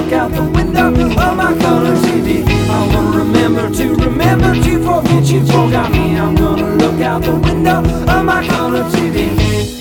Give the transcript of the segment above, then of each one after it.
look out the window of my color TV. I wanna remember to forget you forgot me. I'm gonna look out the window of my color TV.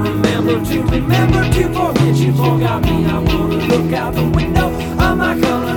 To remember to forget you forgot me. I'm gonna look out the window of my color